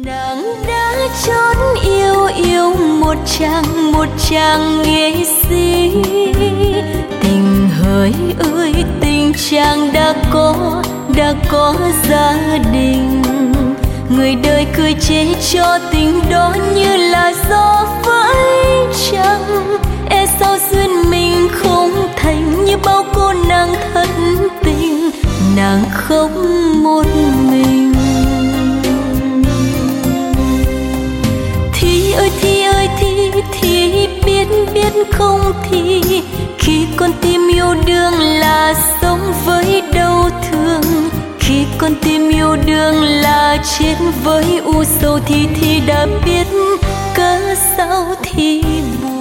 Nàng đã chót yêu một chàng nghệ sĩ, tình hỡi ơi tình chàng đã có gia đình. Người đời cười chê cho tình đó như là gió vẫy trăng, e sao duyên mình không thành như bao cô nàng thất tình, nàng không một mình. Thi ơi thi biết không thì khi con tim yêu đương là sống với đau thương, khi con tim yêu đương là chết với u sầu thì đã biết cớ sao thì buồn.